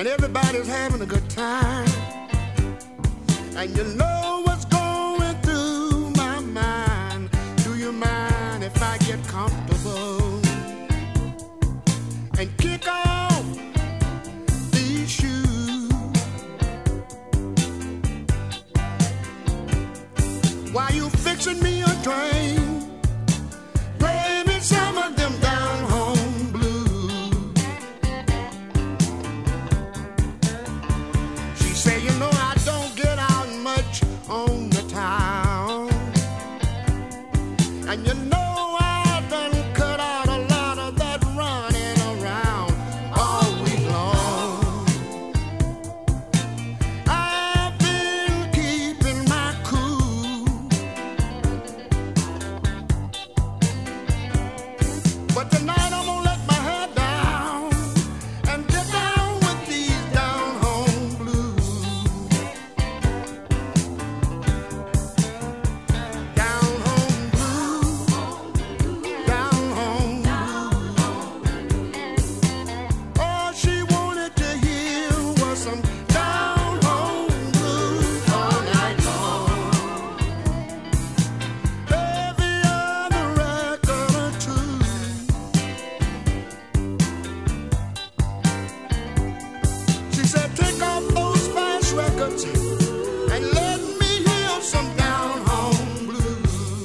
and everybody's having a good time. And you know what's going through my mind. Do you mind if I get comfortable and kick off these shoes? While you fixing me a drink, play me some of them down home blues. She say, you know I don't get out much on the town, and you know I done cut out a lot of that running around all week long. I've been keeping my cool, but tonight I'm gonna let my head down and get down with these down home blues. Down home blues, down home blues. All she wanted to hear was some down home blues all night long. Every other record or two. She said, take off those fast records and let me hear some down home blues.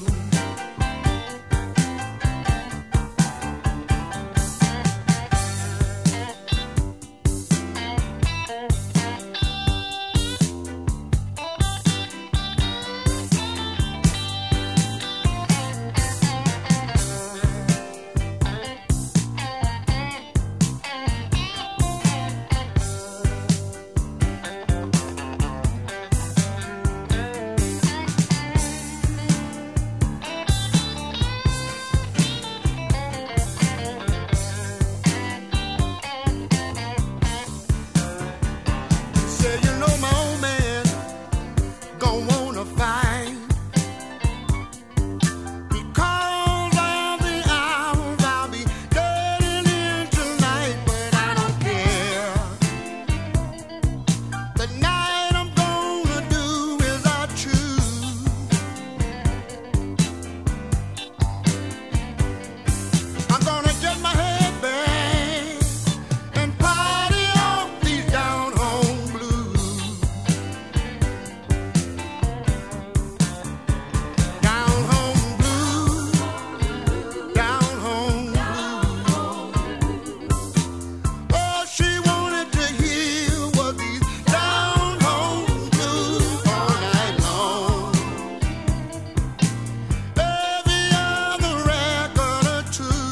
Said, you know my old man gon' wanna fight because of the hours I'll be getting in tonight, but I don't care. The night I'm gonna do as I choose. I'm gonna get my head back and party off these down home blues. Down home blues, down home blues. All she wanted to hear was these down home blues all night long. Every other record or two.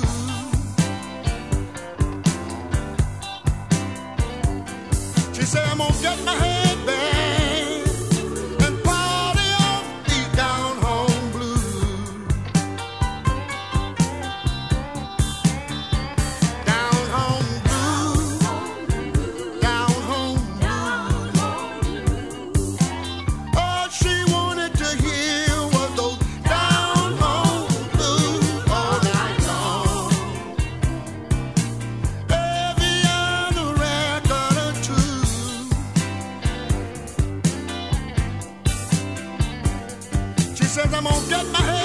She said, I'm gonna get my head back and party off these down home blues. Down home blues, down home blues. All she wanted to hear was those down home blues all night long. Every other record or two. She says, I'm gonna get my head